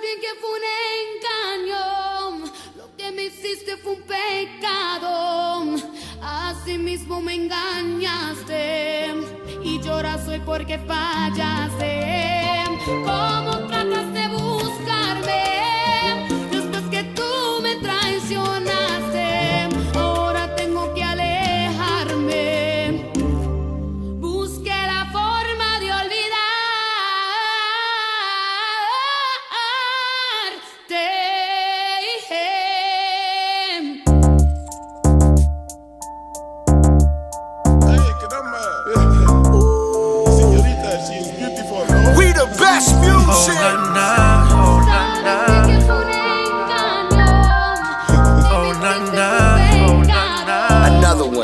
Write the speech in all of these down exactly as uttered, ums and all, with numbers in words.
bien que fue un engaño, lo que me hiciste fue un pecado. Así mismo me engañaste y lloras hoy porque fallaste. ¿Cómo tratas de buscarme después que tú me traicionaste? Ahora tengo que alejarme. Busqué la forma de olvidarte. Hey, caramba. Señorita, she is beautiful, no? We the best music. Oh, na, na. Oh, na, na. Oh, na, na. Oh, na, na. Another one.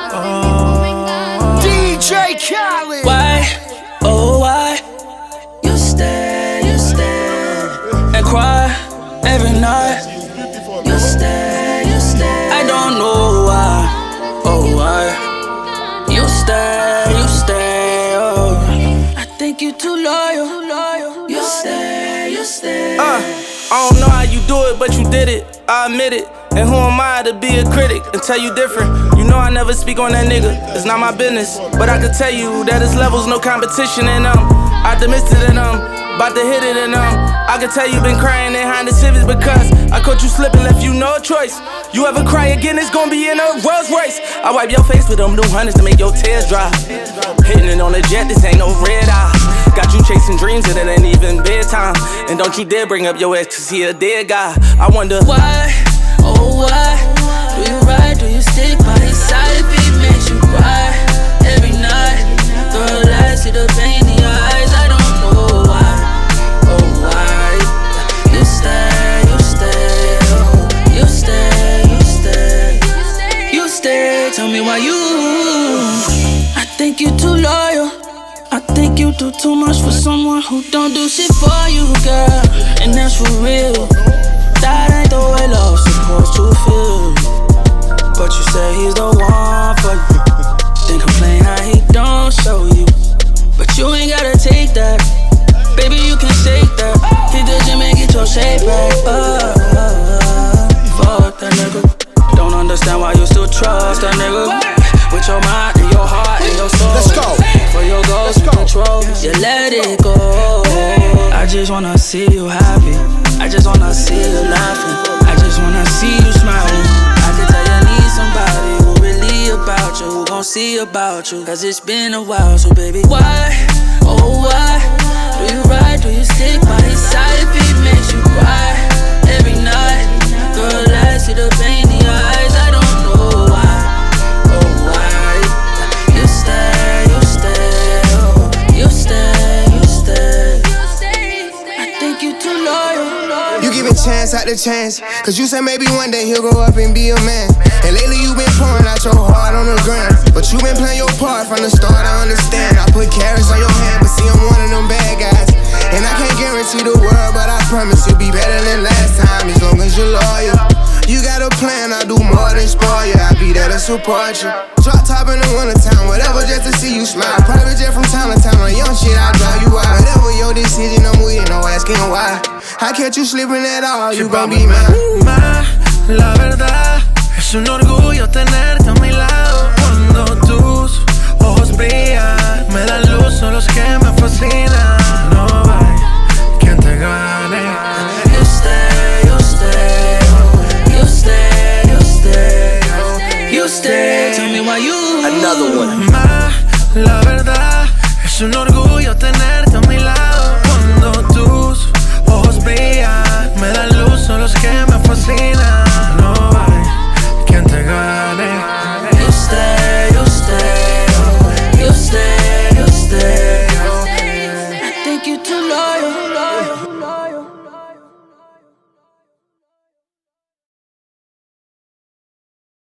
Oh. D J Khaled. Why, oh why, you stay, you stay, and cry every night. She is beautiful, You no? stay, you stay, I don't know why, oh why, you stay, you stay, oh. I think you too loyal, loyal. You stay, you stay. Uh, I don't know how you do it, but you did it, I admit it. And who am I to be a critic and tell you different? You know I never speak on that nigga, it's not my business. But I can tell you that his level's no competition, and um, optimistic and um, about to hit it, and um, I can tell you been crying in Honda Civics because I caught you slipping, left you no choice. You ever cry again, it's gonna be in a Rolls Royce. I wipe your face with them new hundreds to make your tears dry. Hitting it on a jet, this ain't no red eye. Got you chasing dreams and it ain't even bedtime. And don't you dare bring up your ex cause he a dead guy. I wonder Why, oh why, do you ride, do you stick by his side if he makes you cry every night? Girl, I see the pain in your eyes, I don't know why, oh why. You stay, you stay, oh, you stay, you stay, you stay, tell me why you. I think you too loyal, I think you do too much for someone who don't do shit for you, girl, and that's for real. That ain't the way love's supposed to feel. But you say he's the one for you. Then complain how he don't show you. But you ain't gotta take that. Baby, you can shake that. Hit the gym and get your shape back. Uh, uh, uh, fuck that nigga. Don't understand why you still trust that nigga. With your mind and your heart and your soul. Let's go. For your goals and control, you let it go. I just wanna see you happy. I just wanna see you laughing. I just wanna see you smiling. I can tell you need somebody who really about you, who gon' see about you. Cause it's been a while, so baby, why, oh why, do you ride, do you stick by his side if he makes you cry every night? Girl, I see the pain in your eyes, I don't know why, oh why. You stay, you stay, oh, you stay, you stay. I think you too loyal. You giving chance after chance, cause you said maybe one day he'll grow up and be a man. And lately you been pouring out your heart on the ground, but you been playing your part from the start, I understand. I put carrots on your hand, but see I'm one of them bad guys. And I can't guarantee the world, but I promise you'll be better than last time, as long as you're loyal. You got a plan, I'll do more than spoil you, I'll be there to support you. Drop top in the wintertime, whatever, just to see you smile. Private jet from town to town, on young shit, I'll drive you out. Whatever your decision, I'm with, no asking why. I catch you slipping at all, you gon' be mine. Ma, la verdad, es un orgullo tenerte a mi lado. Cuando tus ojos brillan, me dan luz, son los que me fascinan. No hay quien te gane. You stay, you stay, oh, you stay, you stay, oh, you stay. Tell me why you. Another one. Ma, la verdad, es un orgullo tenerte